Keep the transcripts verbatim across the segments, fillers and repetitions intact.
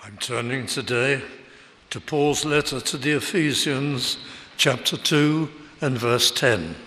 I'm turning today to Paul's letter to the Ephesians, chapter two and verse ten.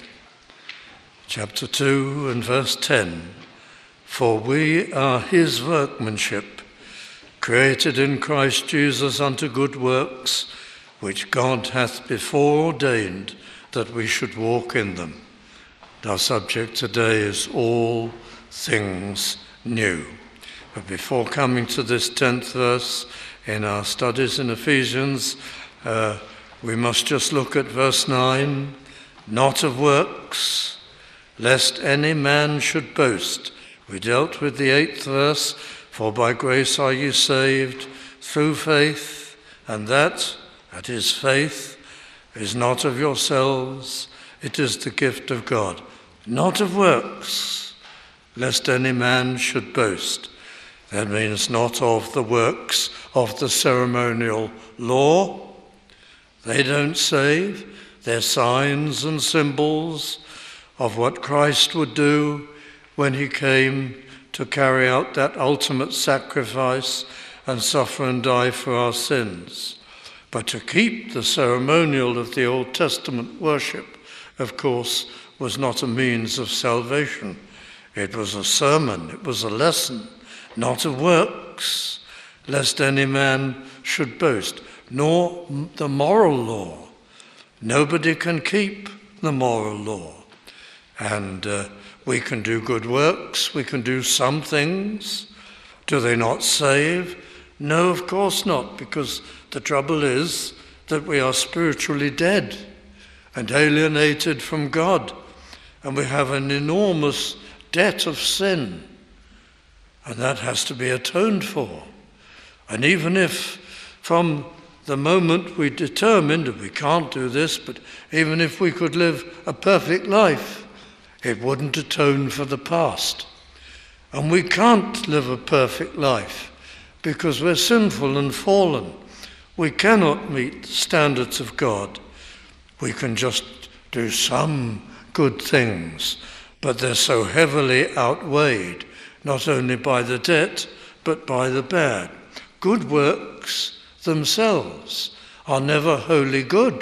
Chapter two and verse ten. For we are his workmanship, created in Christ Jesus unto good works, which God hath before ordained that we should walk in them. Our subject today is all things new. But before coming to this tenth verse in our studies in Ephesians, uh, we must just look at verse nine. Not of works, lest any man should boast. We dealt with the eighth verse. For by grace are you saved through faith, and that, that is faith, is not of yourselves, it is the gift of God. Not of works, lest any man should boast. That means not of the works of the ceremonial law. They don't save. They're signs and symbols of what Christ would do when he came to carry out that ultimate sacrifice and suffer and die for our sins. But to keep the ceremonial of the Old Testament worship, of course, was not a means of salvation. It was a sermon, it was a lesson. Not of works, lest any man should boast, nor the moral law. Nobody can keep the moral law. And uh, we can do good works, we can do some things. Do they not save? No, of course not, because the trouble is that we are spiritually dead and alienated from God, and we have an enormous debt of sin. And that has to be atoned for. And even if from the moment we determined that we can't do this, but even if we could live a perfect life, it wouldn't atone for the past. And we can't live a perfect life because we're sinful and fallen. We cannot meet the standards of God. We can just do some good things, but they're so heavily outweighed not only by the debt, but by the bad. Good works themselves are never wholly good.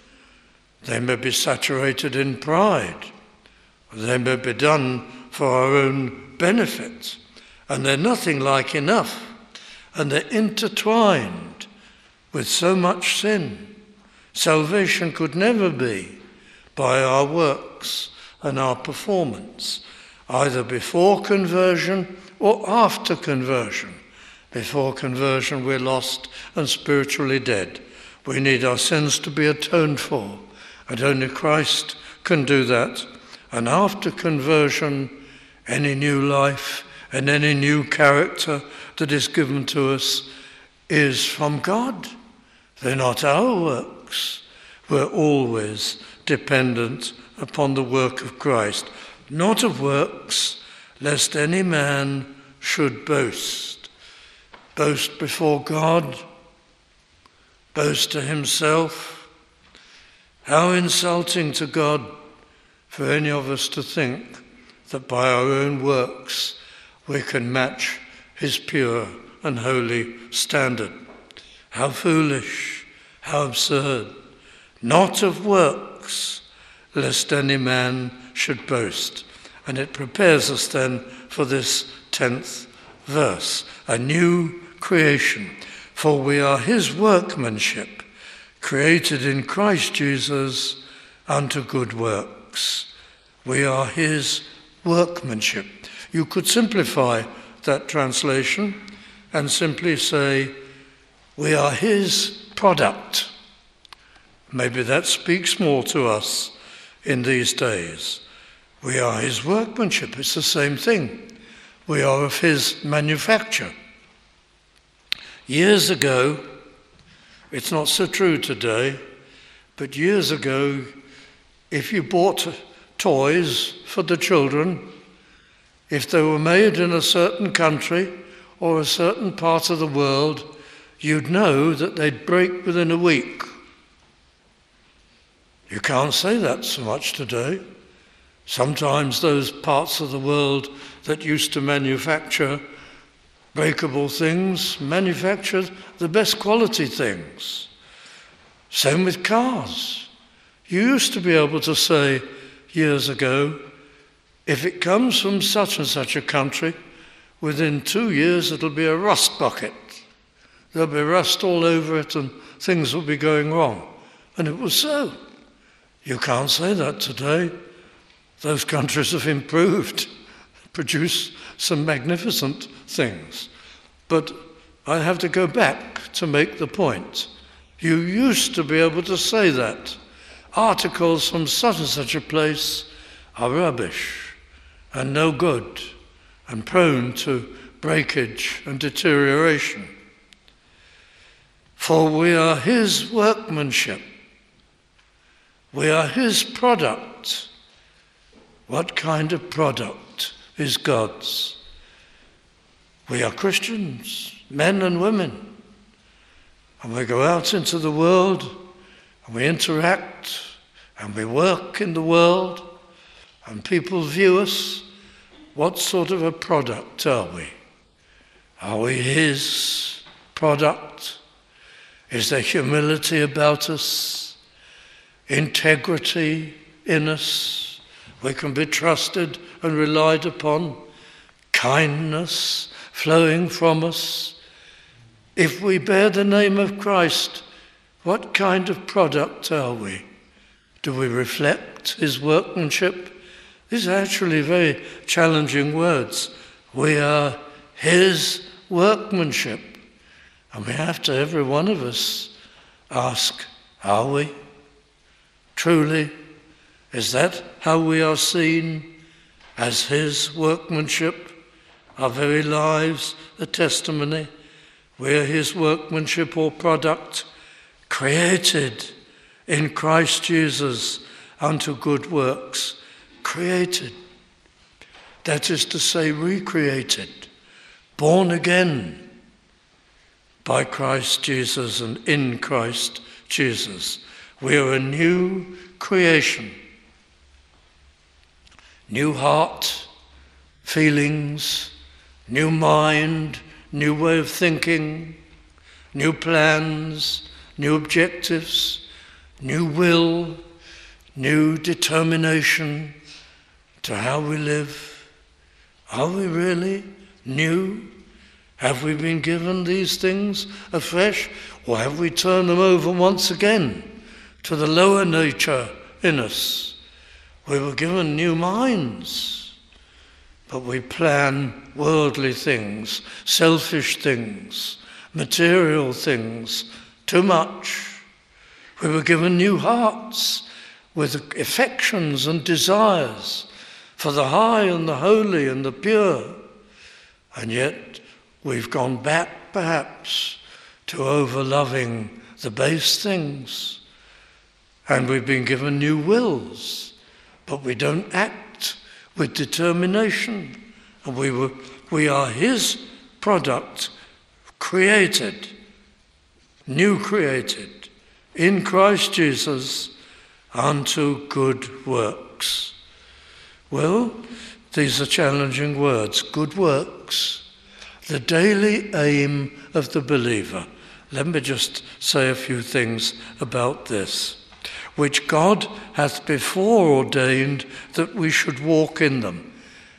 They may be saturated in pride. They may be done for our own benefit. And they're nothing like enough. And they're intertwined with so much sin. Salvation could never be by our works and our performance, either before conversion or after conversion. Before conversion, we're lost and spiritually dead. We need our sins to be atoned for, and only Christ can do that. And after conversion, any new life and any new character that is given to us is from God. They're not our works. We're always dependent upon the work of Christ. Not of works, lest any man should boast. Boast before God, boast to himself. How insulting to God for any of us to think that by our own works we can match his pure and holy standard. How foolish, how absurd. Not of works, lest any man should boast. And it prepares us then for this tenth verse, a new creation. For we are his workmanship, created in Christ Jesus unto good works. We are his workmanship. You could simplify that translation and simply say, we are his product. Maybe that speaks more to us in these days. We are his workmanship. It's the same thing. We are of his manufacture. Years ago, it's not so true today, but years ago, if you bought toys for the children, if they were made in a certain country or a certain part of the world, you'd know that they'd break within a week. You can't say that so much today. Sometimes those parts of the world that used to manufacture breakable things, manufacture the best quality things. Same with cars. You used to be able to say years ago, if it comes from such and such a country, within two years it'll be a rust bucket. There'll be rust all over it and things will be going wrong. And it was so. You can't say that today. Those countries have improved, produced some magnificent things. But I have to go back to make the point. You used to be able to say that. Articles from such and such a place are rubbish and no good and prone to breakage and deterioration. For we are his workmanship. We are his product. What kind of product is God's? We are Christians, men and women. And we go out into the world and we interact and we work in the world and people view us. What sort of a product are we? Are we his product? Is there humility about us? Integrity in us? We can be trusted and relied upon? Kindness flowing from us? If we bear the name of Christ, what kind of product are we? Do we reflect his workmanship? These are actually very challenging words. We are his workmanship. And we have to, every one of us, ask, are we? Truly, is that how we are seen, as his workmanship? Our very lives, a testimony. We are his workmanship or product, created in Christ Jesus unto good works. Created. That is to say, recreated, born again by Christ Jesus and in Christ Jesus. We are a new creation. New heart, feelings, new mind, new way of thinking, new plans, new objectives, new will, new determination to how we live. Are we really new? Have we been given these things afresh, or have we turned them over once again to the lower nature in us? We were given new minds, but we plan worldly things, selfish things, material things, too much. We were given new hearts with affections and desires for the high and the holy and the pure. And yet we've gone back perhaps to over-loving the base things. And we've been given new wills, but we don't act with determination. And we were, we are his product, created, new created, in Christ Jesus, unto good works. Well, these are challenging words. Good works, the daily aim of the believer. Let me just say a few things about this. Which God hath before ordained that we should walk in them.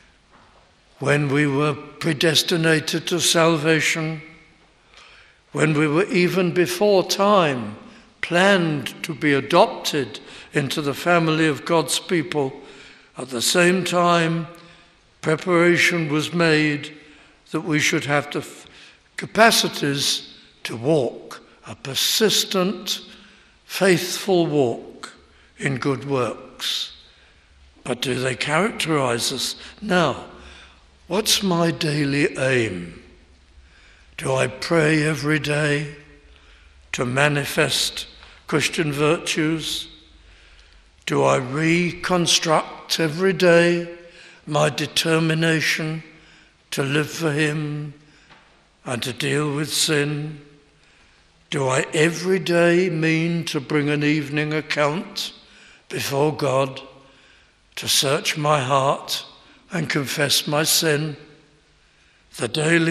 When we were predestinated to salvation, when we were even before time planned to be adopted into the family of God's people, at the same time preparation was made that we should have the capacities to walk a persistent, faithful walk in good works. But do they characterize us? Now, what's my daily aim? Do I pray every day to manifest Christian virtues? Do I reconstruct every day my determination to live for him and to deal with sin? Do I every day mean to bring an evening account before God, to search my heart and confess my sin? The daily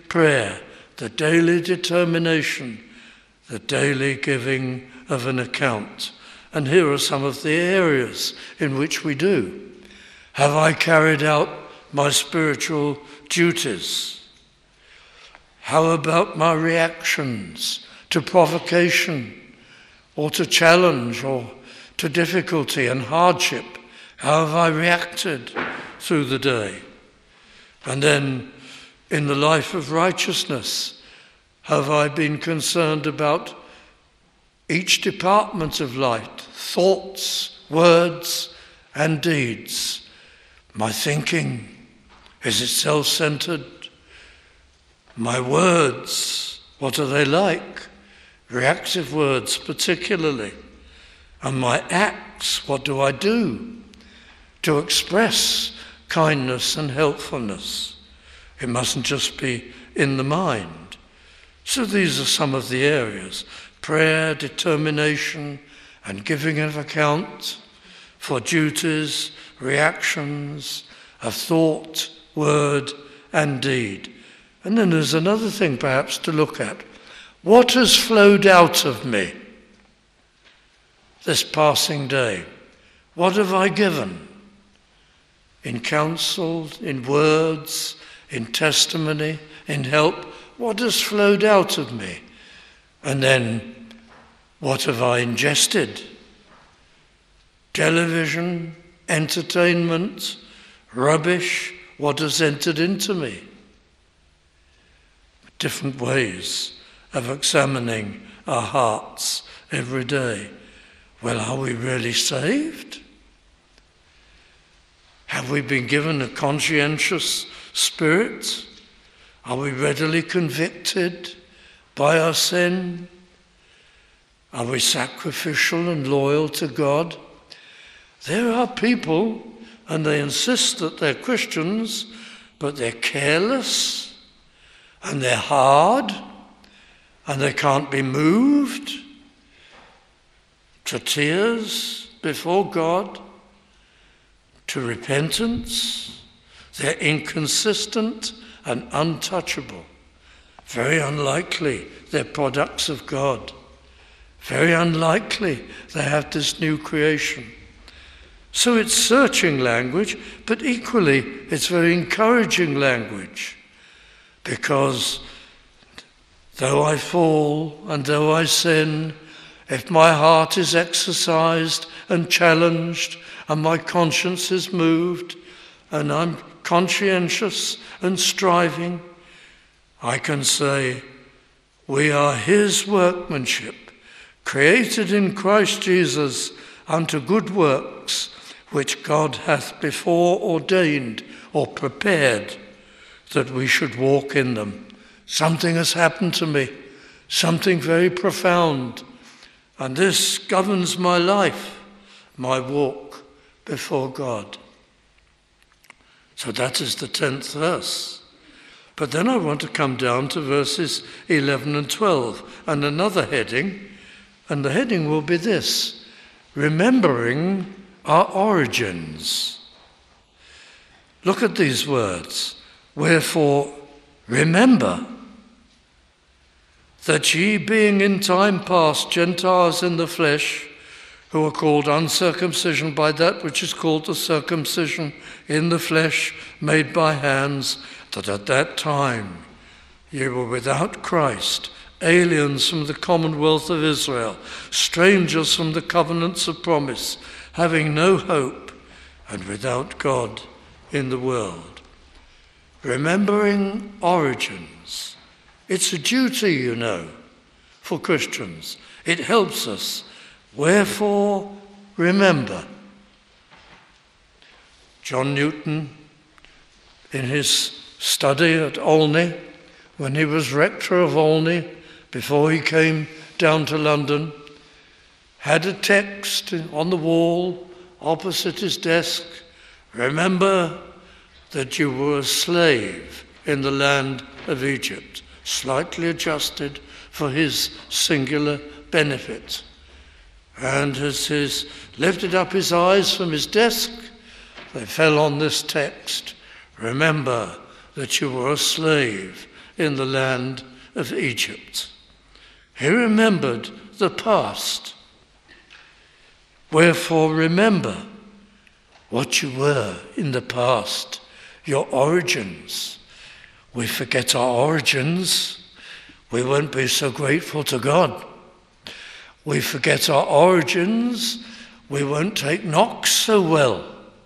prayer, the daily determination, the daily giving of an account. And here are some of the areas in which we do. Have I carried out my spiritual duties? How about my reactions to provocation or to challenge or to difficulty and hardship? How have I reacted through the day? And then in the life of righteousness, have I been concerned about each department of life, thoughts, words, and deeds? My thinking, is it self-centered? My words, what are they like? Reactive words particularly. And my acts, what do I do to express kindness and helpfulness? It mustn't just be in the mind. So these are some of the areas: prayer, determination, and giving of account for duties, reactions of thought, word, and deed. And then there's another thing perhaps to look at. What has flowed out of me this passing day? What have I given? In counsel, in words, in testimony, in help, what has flowed out of me? And then, what have I ingested? Television, entertainment, rubbish, what has entered into me? Different ways of examining our hearts every day. Well, are we really saved? Have we been given a conscientious spirit? Are we readily convicted by our sin? Are we sacrificial and loyal to God? There are people, and they insist that they're Christians, but they're careless, and they're hard, and they can't be moved to tears before God, to repentance. They're inconsistent and untouchable. Very unlikely they're products of God. Very unlikely they have this new creation. So it's searching language, but equally it's very encouraging language, because though I fall and though I sin, if my heart is exercised and challenged and my conscience is moved and I'm conscientious and striving, I can say, we are his workmanship, created in Christ Jesus unto good works, which God hath before ordained or prepared that we should walk in them. Something has happened to me, something very profound, and this governs my life, my walk before God. So that is the tenth verse. But then I want to come down to verses eleven and twelve, and another heading, and the heading will be this: remembering our origins. Look at these words. Wherefore, remember that ye, being in time past Gentiles in the flesh, who are called uncircumcision by that which is called the circumcision in the flesh made by hands, that at that time ye were without Christ, aliens from the commonwealth of Israel, strangers from the covenants of promise, having no hope, and without God in the world. Remembering origins. It's a duty, you know, for Christians. It helps us. Wherefore, remember. John Newton, in his study at Olney, when he was rector of Olney, before he came down to London, had a text on the wall opposite his desk. Remember that you were a slave in the land of Egypt, slightly adjusted for his singular benefit. And as he lifted up his eyes from his desk, they fell on this text: remember that you were a slave in the land of Egypt. He remembered the past. Wherefore remember what you were in the past, your origins. We forget our origins, we won't be so grateful to God. We forget our origins, we won't take knocks so well.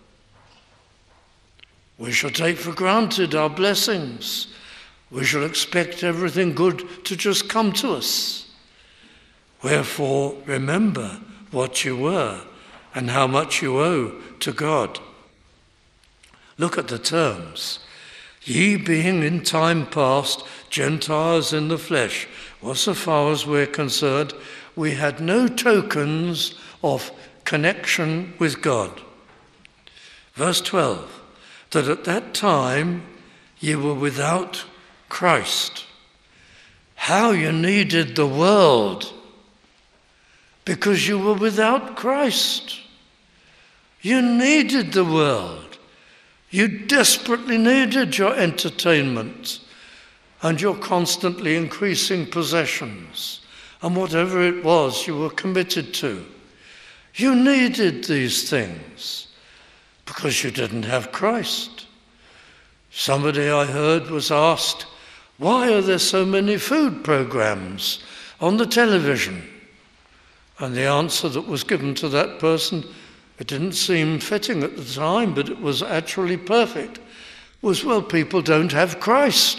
We shall take for granted our blessings. We shall expect everything good to just come to us. Wherefore, remember what you were and how much you owe to God. Look at the terms. Ye being in time past Gentiles in the flesh. Well, so far as we're concerned, we had no tokens of connection with God. Verse twelve, that at that time ye were without Christ. How you needed the world, because you were without Christ. You needed the world. You desperately needed your entertainment and your constantly increasing possessions and whatever it was you were committed to. You needed these things because you didn't have Christ. Somebody I heard was asked, why are there so many food programs on the television? And the answer that was given to that person, it didn't seem fitting at the time, but it was actually perfect, was, well, people don't have Christ.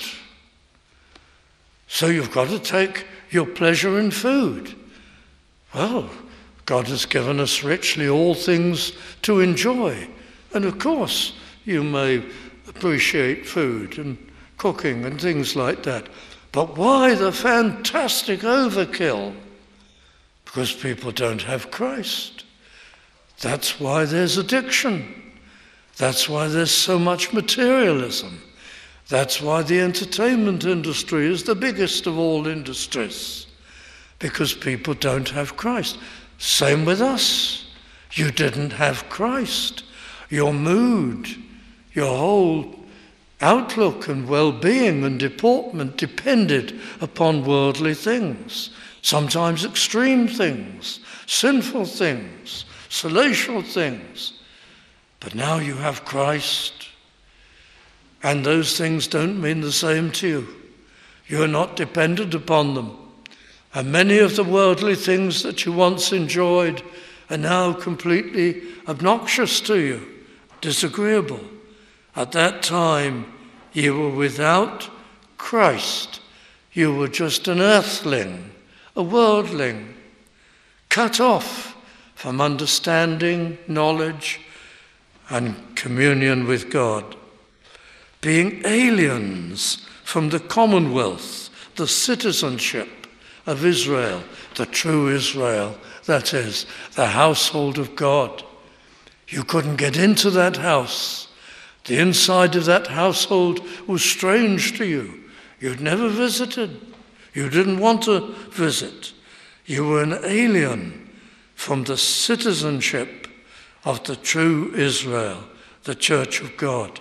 So you've got to take your pleasure in food. Well, God has given us richly all things to enjoy. And of course, you may appreciate food and cooking and things like that. But why the fantastic overkill? Because people don't have Christ. That's why there's addiction. That's why there's so much materialism. That's why the entertainment industry is the biggest of all industries. Because people don't have Christ. Same with us. You didn't have Christ. Your mood, your whole outlook and well-being and deportment depended upon worldly things. Sometimes extreme things, sinful things, salacial things. But now you have Christ, and those things don't mean the same to you. You are not dependent upon them. And many of the worldly things that you once enjoyed are now completely obnoxious to you, disagreeable. At that time, you were without Christ. You were just an earthling, a worldling, cut off from understanding, knowledge, and communion with God. Being aliens from the commonwealth, the citizenship of Israel, the true Israel, that is, the household of God. You couldn't get into that house. The inside of that household was strange to you. You'd never visited. You didn't want to visit. You were an alien from the citizenship of the true Israel, the church of God.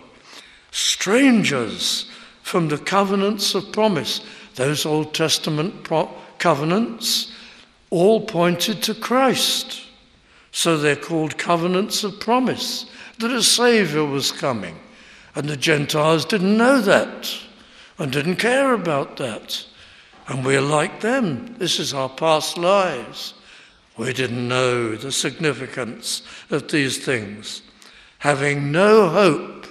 Strangers from the covenants of promise. Those Old Testament pro- covenants all pointed to Christ. So they're called covenants of promise, that a Saviour was coming. And the Gentiles didn't know that and didn't care about that. And we're like them. This is our past lives. We didn't know the significance of these things. Having no hope,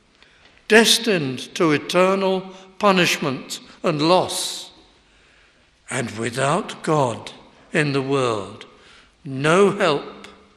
destined to eternal punishment and loss, and without God in the world, no help,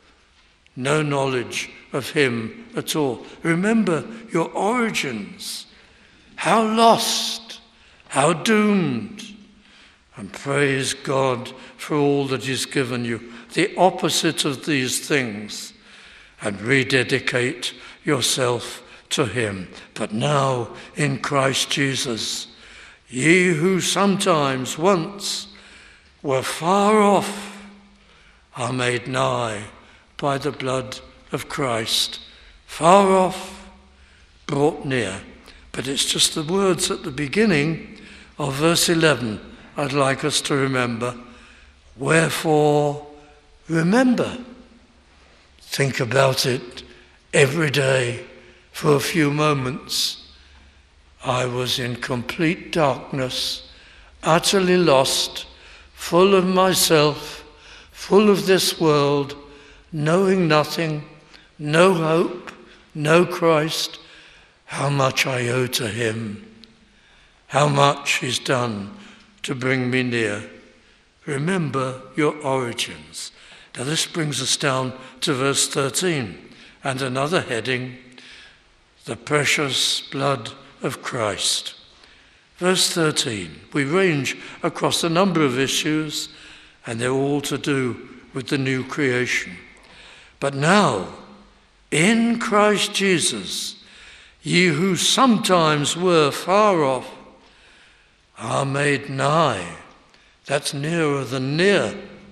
no knowledge of him at all. Remember your origins. How lost, how doomed. And praise God for all that he's given you, the opposite of these things, and rededicate yourself to him. But now in Christ Jesus, ye who sometimes once were far off are made nigh by the blood of Christ. Far off, brought near. But it's just the words at the beginning of verse eleven I'd like us to remember. Wherefore, remember. Think about it every day for a few moments. I was in complete darkness, utterly lost, full of myself, full of this world, knowing nothing, no hope, no Christ. How much I owe to him, how much he's done to bring me near. Remember your origins. Now this brings us down to verse thirteen and another heading, the precious blood of Christ. Verse thirteen, we range across a number of issues and they're all to do with the new creation. But now, in Christ Jesus, ye who sometimes were far off are made nigh. That's nearer than near.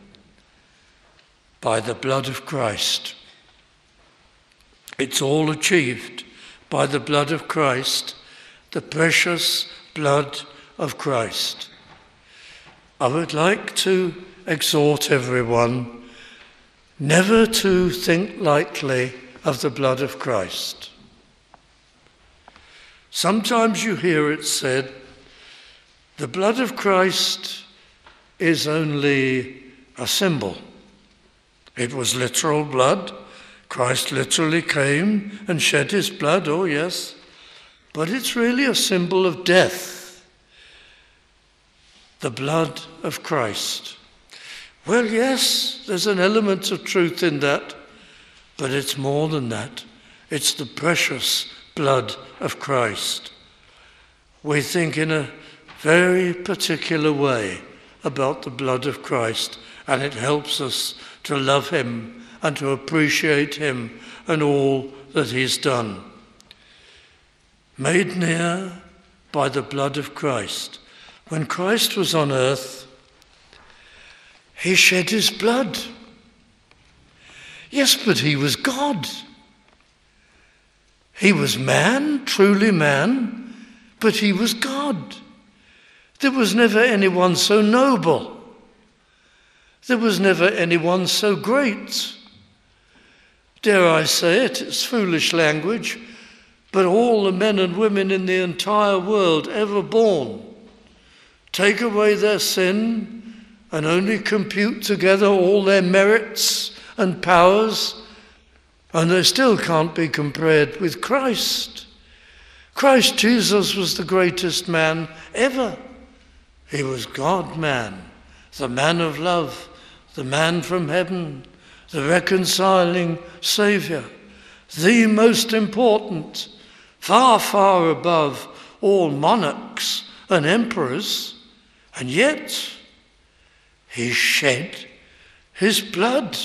By the blood of Christ. It's all achieved by the blood of Christ, the precious blood of Christ. I would like to exhort everyone never to think lightly of the blood of Christ. Sometimes you hear it said, the blood of Christ is only a symbol. It was literal blood. Christ literally came and shed his blood, oh yes, but it's really a symbol of death. The blood of Christ. Well, yes, there's an element of truth in that, but it's more than that. It's the precious blood of Christ. We think in a very particular way about the blood of Christ, and it helps us to love him and to appreciate him and all that he's done. Made near by the blood of Christ. When Christ was on earth, he shed his blood. Yes, but he was God. He was man, truly man, but he was God. There was never anyone so noble. There was never anyone so great. Dare I say it, it's foolish language, but all the men and women in the entire world ever born, take away their sin and only compute together all their merits and powers, and they still can't be compared with Christ. Christ Jesus was the greatest man ever. He was God-man, the man of love, the man from heaven, the reconciling Saviour, the most important, far, far above all monarchs and emperors, and yet he shed his blood.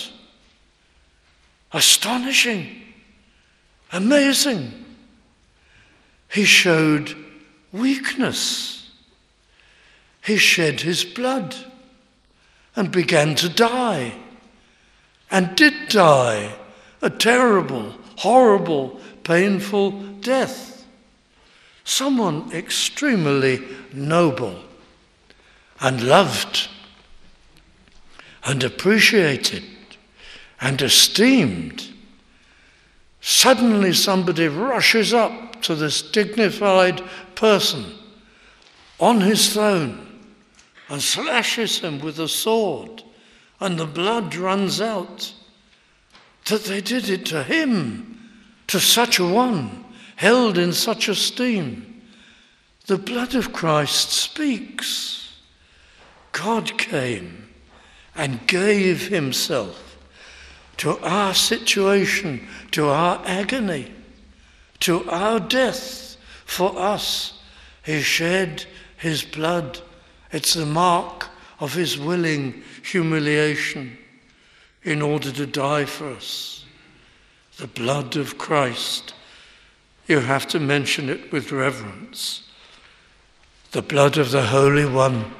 Astonishing, amazing. He showed weakness. He shed his blood and began to die, and did die a terrible, horrible, painful death. Someone extremely noble and loved and appreciated and esteemed. Suddenly somebody rushes up to this dignified person on his throne and slashes him with a sword, and the blood runs out. That they did it to him, to such a one, held in such esteem. The blood of Christ speaks. God came and gave himself to our situation, to our agony, to our death for us. He shed his blood. It's the mark of his willing humiliation in order to die for us. The blood of Christ. You have to mention it with reverence. The blood of the Holy One.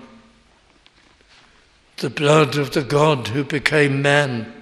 The blood of the God who became man.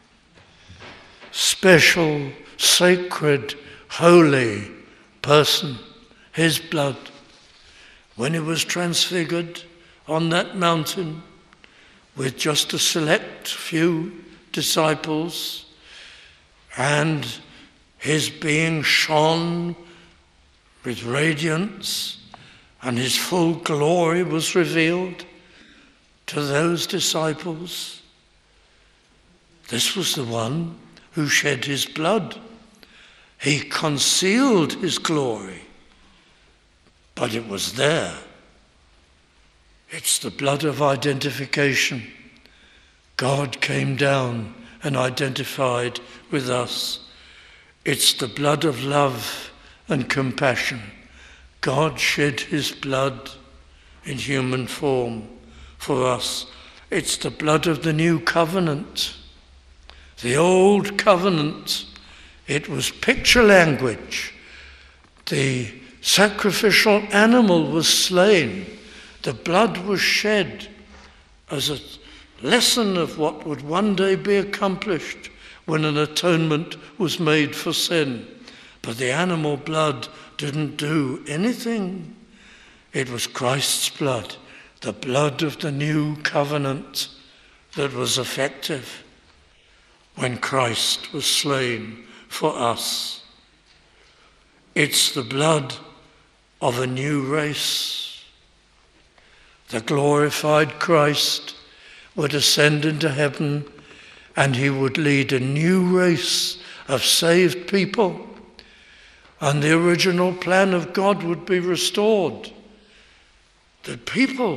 Special, sacred, holy person. His blood. when he was transfigured on that mountain with just a select few disciples, and his being shone with radiance, and his full glory was revealed to those disciples. This was the one who shed his blood. He concealed his glory, but it was there. It's the blood of identification. God came down and identified with us. It's the blood of love and compassion. God shed his blood in human form for us. It's the blood of the new covenant. The old covenant, it was picture language. The sacrificial animal was slain. The blood was shed as a lesson of what would one day be accomplished when an atonement was made for sin. But the animal blood didn't do anything. It was Christ's blood, the blood of the new covenant, that was effective when Christ was slain for us. It's the blood of a new race. The glorified Christ would ascend into heaven, and he would lead a new race of saved people, and the original plan of God would be restored. The people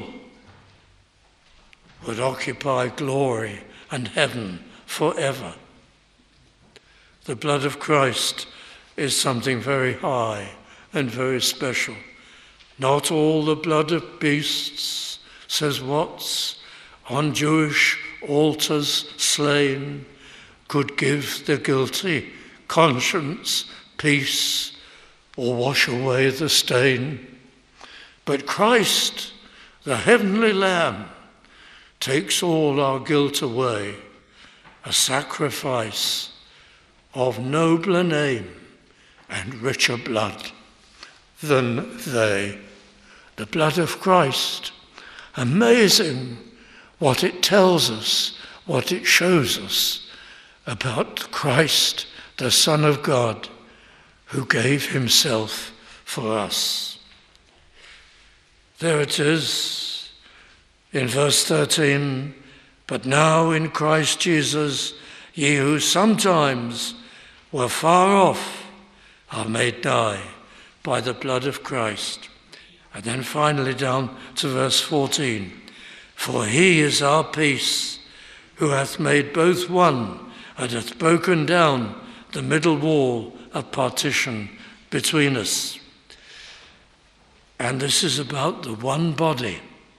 would occupy glory and heaven forever. The blood of Christ is something very high and very special. Not all the blood of beasts, says Watts, on Jewish altars slain, could give the guilty conscience peace or wash away the stain. But Christ, the heavenly Lamb, takes all our guilt away, a sacrifice of nobler name and richer blood than they. The blood of Christ, amazing what it tells us, what it shows us about Christ, the Son of God, who gave himself for us. There it is in verse thirteen, but now in Christ Jesus, ye who sometimes were far off are made nigh by the blood of Christ. And then finally down to verse fourteen, for he is our peace, who hath made both one, and hath broken down the middle wall of partition between us. And this is about the one body.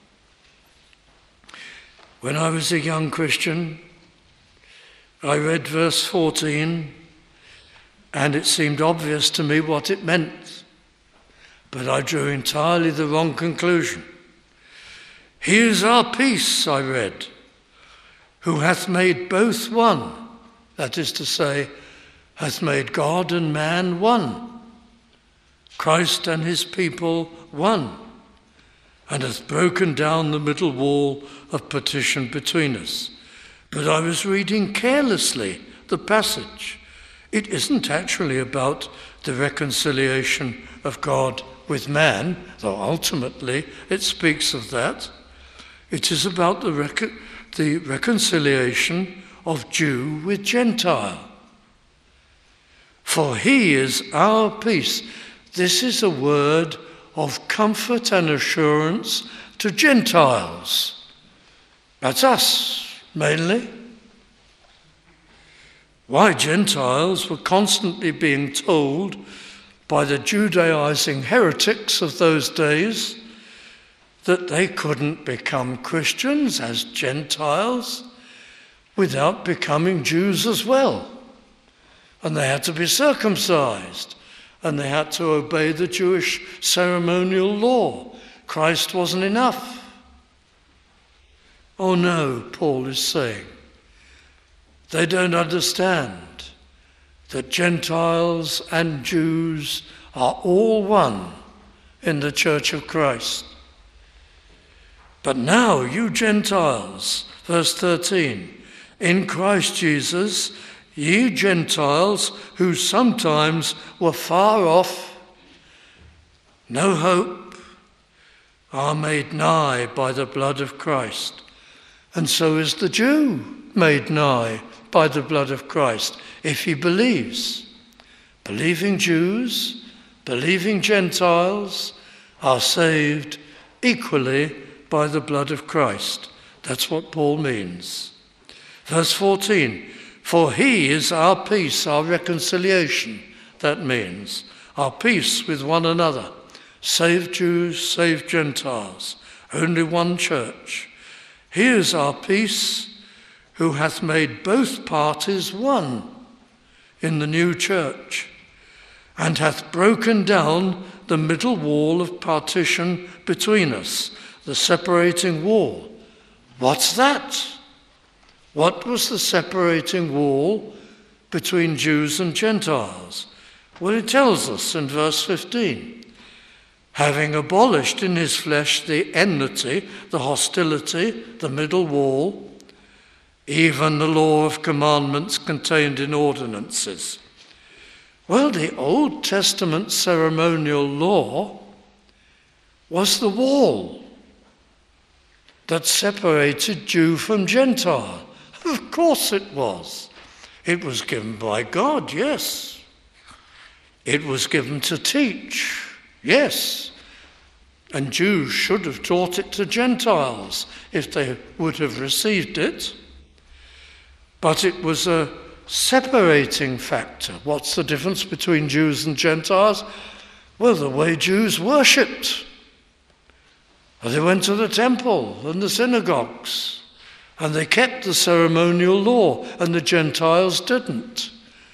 When I was a young Christian, I read verse fourteen, and it seemed obvious to me what it meant, but I drew entirely the wrong conclusion. He is our peace, I read, who hath made both one, that is to say, hath made God and man one, Christ and his people one, and hath broken down the middle wall of partition between us. But I was reading carelessly the passage. It isn't actually about the reconciliation of God with man, though ultimately it speaks of that. It is about the, rec- the reconciliation of Jew with Gentile. For he is our peace. This is a word of comfort and assurance to Gentiles. That's us, mainly. Why Gentiles were constantly being told by the Judaizing heretics of those days that they couldn't become Christians as Gentiles without becoming Jews as well. And they had to be circumcised, and they had to obey the Jewish ceremonial law. Christ wasn't enough. Oh no, Paul is saying. They don't understand that Gentiles and Jews are all one in the Church of Christ. But now you Gentiles, verse thirteen, in Christ Jesus, ye Gentiles who sometimes were far off, no hope, are made nigh by the blood of Christ. And so is the Jew made nigh by the blood of Christ, if he believes. Believing Jews, believing Gentiles are saved equally by the blood of Christ. That's what Paul means. Verse fourteen, for he is our peace, our reconciliation. That means our peace with one another. Save Jews, save Gentiles, only one church. He is our peace, who hath made both parties one in the new church, and hath broken down the middle wall of partition between us, the separating wall. What's that? What was the separating wall between Jews and Gentiles? Well, it tells us in verse fifteen. Having abolished in his flesh the enmity, the hostility, the middle wall, even the law of commandments contained in ordinances. Well, the Old Testament ceremonial law was the wall that separated Jew from Gentile. Of course it was. It was given by God, yes. It was given to teach, yes. And Jews should have taught it to Gentiles if they would have received it. But it was a separating factor. What's the difference between Jews and Gentiles? Well, the way Jews worshipped. They went to the temple and the synagogues, and they kept the ceremonial law, and the Gentiles didn't.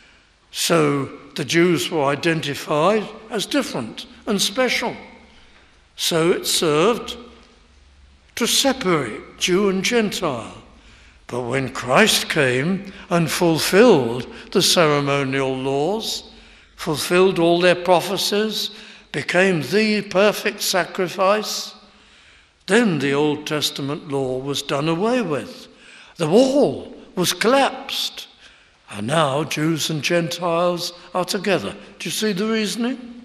So the Jews were identified as different and special. So it served to separate Jew and Gentile. But when Christ came and fulfilled the ceremonial laws, fulfilled all their prophecies, became the perfect sacrifice, then the Old Testament law was done away with. The wall was collapsed. And now Jews and Gentiles are together. Do you see the reasoning?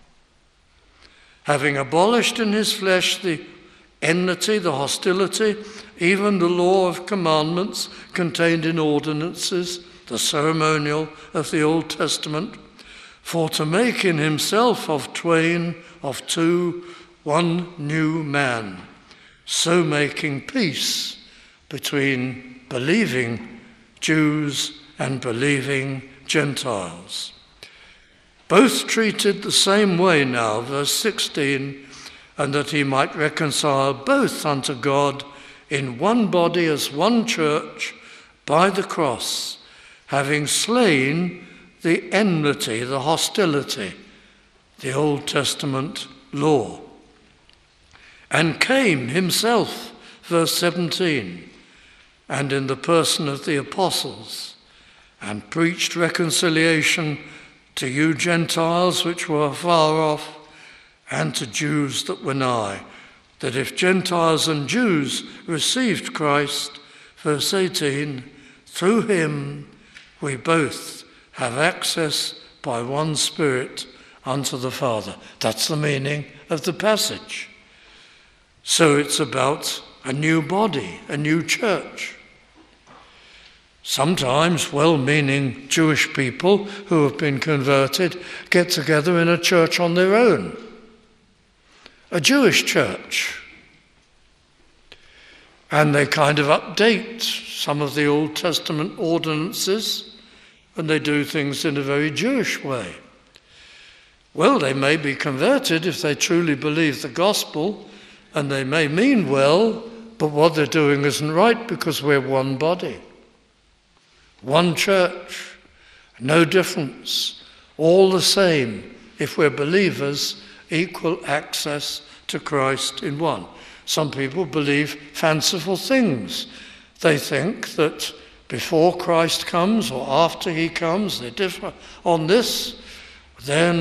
Having abolished in his flesh the enmity, the hostility, even the law of commandments contained in ordinances, the ceremonial of the Old Testament, for to make in himself of twain, of two, one new man, so making peace between believing Jews and believing Gentiles. Both treated the same way now, verse sixteen, and that he might reconcile both unto God in one body as one church by the cross, having slain the enmity, the hostility, the Old Testament law, and came himself, verse seventeen, and in the person of the apostles, and preached reconciliation to you Gentiles which were far off, and to Jews that were nigh, that if Gentiles and Jews received Christ, verse eighteen, through him we both have access by one Spirit unto the Father. That's the meaning of the passage. So it's about a new body, a new church. Sometimes well-meaning Jewish people who have been converted get together in a church on their own. A Jewish church. And they kind of update some of the Old Testament ordinances, and they do things in a very Jewish way. Well, they may be converted if they truly believe the gospel, and they may mean well, but what they're doing isn't right because we're one body. One church, no difference, all the same. If we're believers, equal access to Christ in one. Some people believe fanciful things. They think that before Christ comes or after he comes, they differ on this, then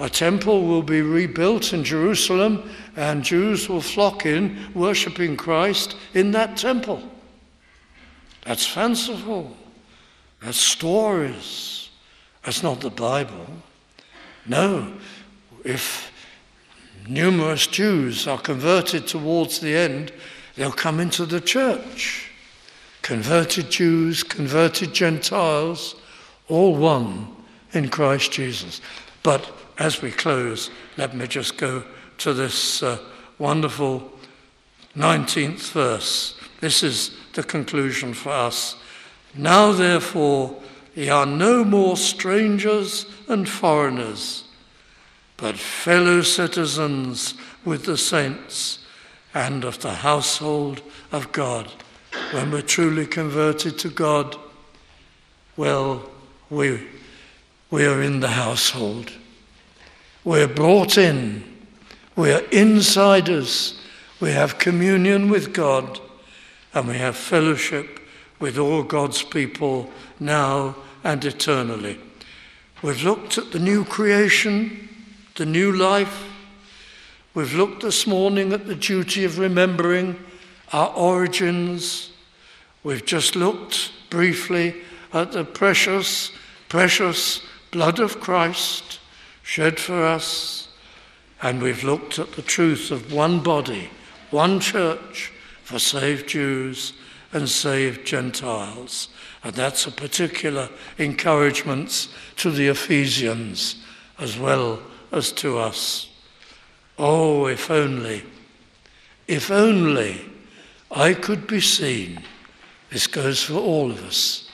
A temple will be rebuilt in Jerusalem, and Jews will flock in, worshipping Christ in that temple. That's fanciful. That's stories. That's not the Bible. No, if numerous Jews are converted towards the end, they'll come into the church. Converted Jews, converted Gentiles, all one in Christ Jesus. But as we close, let me just go to this uh, wonderful nineteenth verse. This is the conclusion for us. Now, therefore, ye are no more strangers and foreigners, but fellow citizens with the saints and of the household of God. When we're truly converted to God, well, we, we are in the household. We're brought in. We're insiders. We have communion with God, and we have fellowship with all God's people now and eternally. We've looked at the new creation, the new life. We've looked this morning at the duty of remembering our origins. We've just looked briefly at the precious, precious blood of Christ shed for us. And we've looked at the truth of one body, one church for saved Jews and saved Gentiles. And that's a particular encouragement to the Ephesians as well as to us. Oh, if only, if only I could be seen, this goes for all of us,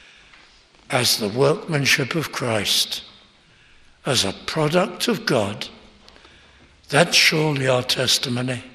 as the workmanship of Christ, as a product of God. That's surely our testimony.